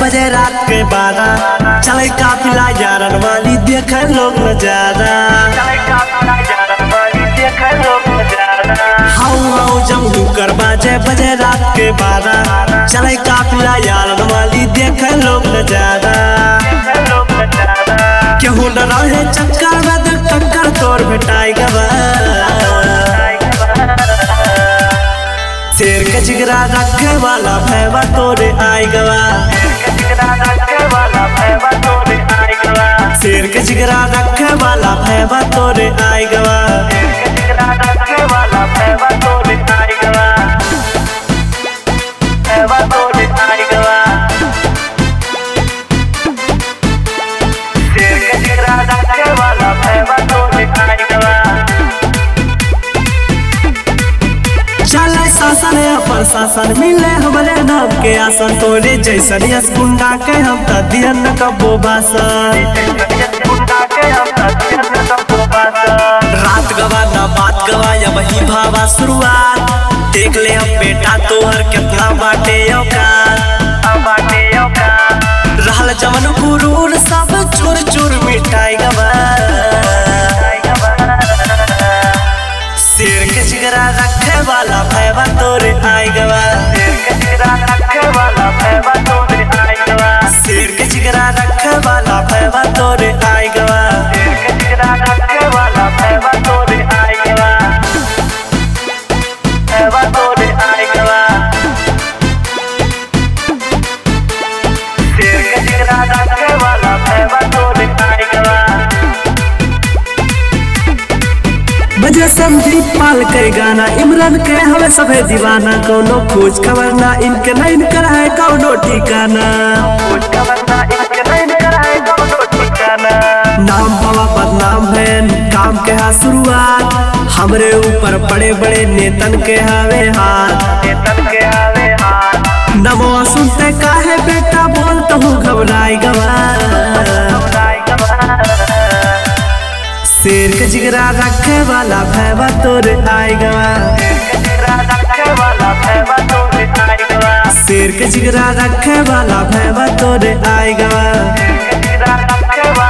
बजे रात के 12 चले काफिला यारन वाली देखे लोग नजारा। हाउ जमू कर बाजे बजे रात के 12 चले काफिला यारन वाली देखे लोग नजारा। केहू न रहे चक्कर में दिल टक्कर तोर भेटाई गवा। शेर के जिगरा रखे वाला भैवा तोरे आई गवा। शेर के जिगरा रखे वाला भैवा तोरे आई गवा। चले शासन पर शासन मिले हमरे नाम के आसन। तोरे जैसन यस गुंडा के हम त दियन न कबो भाषण। रात गवा न बात गवा या वही भावा शुरुआत। देख ले हम बेटा तोहर कितना बाटे औकात। रहल जवन गुरूर सब चोर चोर मिटाई गवा। शेर के जिगरा रखे वाला भैवा तोरे आई गवा। शेर के जिगरा रखे वाला भैवा तोरे आई गवा। बजे संदीप पाल के गाना इमरान के हमें सभे दीवाना। कोनो खोज खबर ना इनके नहीं इनकर है कोनो ठिकाना। नाम बाबा बदनाम है काम के हा शुरुआत। हमरे ऊपर बड़े बड़े नेतन के हावे हाथ। नमो सुनते काहे बेटा बोलता हूँ घबराई गवा। शेर के जिगरा रखे वाला भैवा तोरे आई गवा। शेर के जिगरा रखे वाला भैवा तोरे आई गवा।